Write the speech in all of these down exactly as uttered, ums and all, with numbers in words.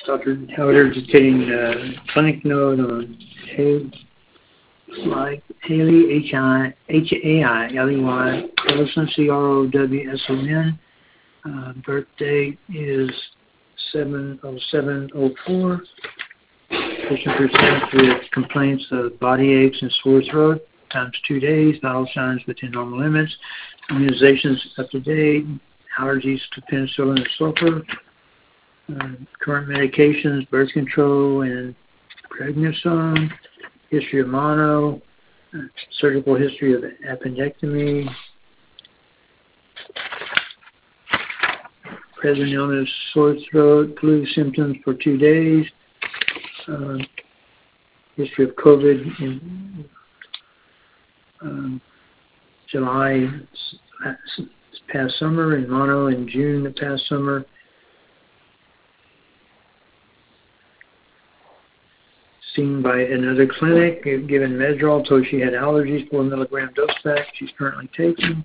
Doctor Howard dictating uh, clinic note on Haley, like Haley, H I H A I L E Y, Crowson, C R O W S O N. Uh, birth date is seven oh seven oh four. Patient presents with complaints of body aches and sore throat, times two days, vital signs within normal limits, immunizations up to date, allergies to penicillin and sulfur, uh, current medications, birth control, and prednisone, history of mono, uh, surgical history of appendectomy, present illness, sore throat, flu symptoms for two days, uh, history of COVID in um, July this past summer and mono in June the past summer. Seen by another clinic, given Medrol, told she had allergies, four milligram dose pack she's currently taking.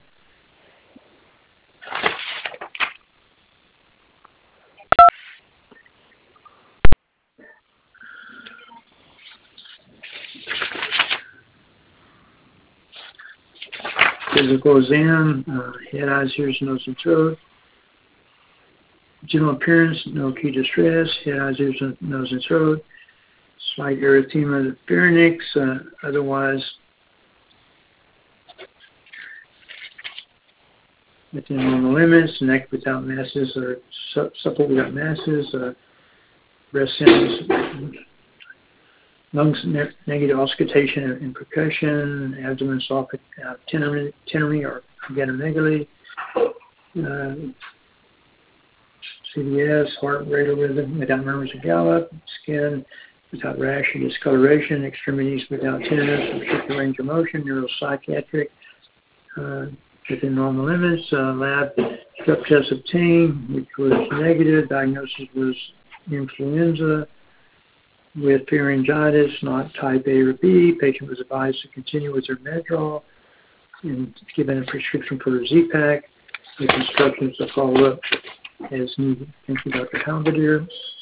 Physical exam, uh, head, eyes, ears, nose, and throat. General appearance, no key distress, head, eyes, ears, nose, and throat. Slight erythema of the pharynx, uh, otherwise within normal limits, neck without masses or su- supple without masses, uh, breast sounds, lungs ne- negative auscultation and, and percussion, abdomen soft uh, tenomy, tenomy or organomegaly, uh, C D S, heart rate or rhythm without murmurs or gallop, skin without rash or discoloration, extremities without tenderness or shifting range of motion, neuropsychiatric uh, within normal limits, uh, lab strep test obtained, which was negative. Diagnosis was influenza with pharyngitis, not type A or B. Patient was advised to continue with her Medrol and given a prescription for a Z-Pack with instructions to follow up as needed. Thank you, Doctor Halberdier.